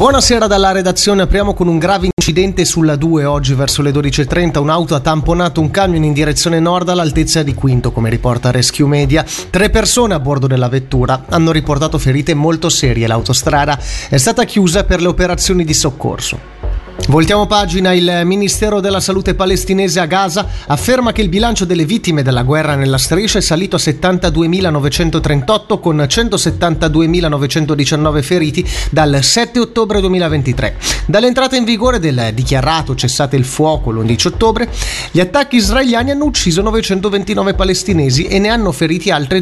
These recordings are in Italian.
Buonasera dalla redazione, apriamo con un grave incidente sulla 2 oggi verso le 12.30. Un'auto ha tamponato un camion in direzione nord all'altezza di Quinto, come riporta Rescue Media. 3 persone a bordo della vettura hanno riportato ferite molto serie. L'autostrada è stata chiusa per le operazioni di soccorso. Voltiamo pagina. Il Ministero della Salute palestinese a Gaza afferma che il bilancio delle vittime della guerra nella striscia è salito a 72.938 con 172.919 feriti dal 7 ottobre 2023. Dall'entrata in vigore del dichiarato cessate il fuoco l'11 ottobre, gli attacchi israeliani hanno ucciso 929 palestinesi e ne hanno feriti altri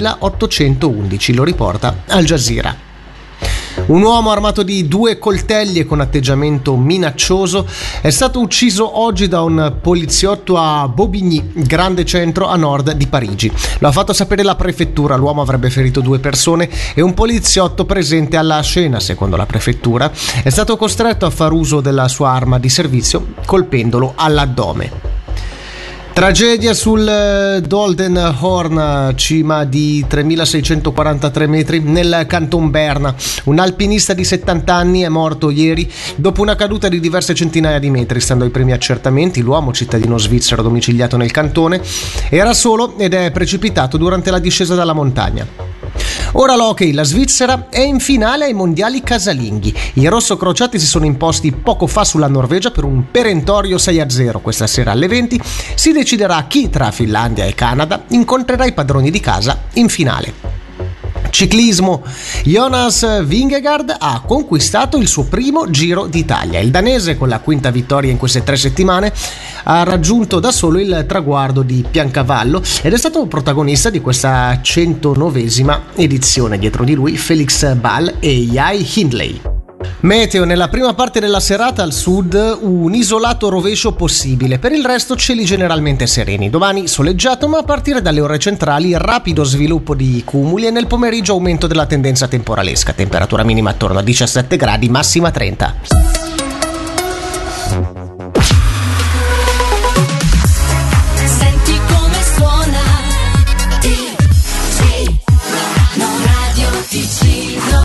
2.811, lo riporta Al Jazeera. Un uomo armato di 2 coltelli e con atteggiamento minaccioso è stato ucciso oggi da un poliziotto a Bobigny, grande centro a nord di Parigi. Lo ha fatto sapere la prefettura. L'uomo avrebbe ferito 2 persone e un poliziotto presente alla scena, secondo la prefettura, è stato costretto a far uso della sua arma di servizio colpendolo all'addome. Tragedia sul Dolden Horn, cima di 3.643 metri nel Canton Berna. Un alpinista di 70 anni è morto ieri dopo una caduta di diverse centinaia di metri. Stando ai primi accertamenti, l'uomo, cittadino svizzero domiciliato nel cantone, era solo ed è precipitato durante la discesa dalla montagna. Ora l'hockey, la Svizzera è in finale ai mondiali casalinghi. I rossocrociati si sono imposti poco fa sulla Norvegia per un perentorio 6-0. Questa sera alle 20 si deciderà chi tra Finlandia e Canada incontrerà i padroni di casa in finale. Ciclismo, Jonas Vingegaard ha conquistato il suo primo Giro d'Italia. Il danese, con la 5ª vittoria in queste 3 settimane, ha raggiunto da solo il traguardo di Piancavallo ed è stato protagonista di questa 109esima edizione. Dietro di lui Felix Ball e Jai Hindley. Meteo: nella prima parte della serata al sud un isolato rovescio possibile, per il resto cieli generalmente sereni. Domani soleggiato, ma a partire dalle ore centrali rapido sviluppo di cumuli e nel pomeriggio aumento della tendenza temporalesca. Temperatura minima attorno a 17 gradi, massima 30.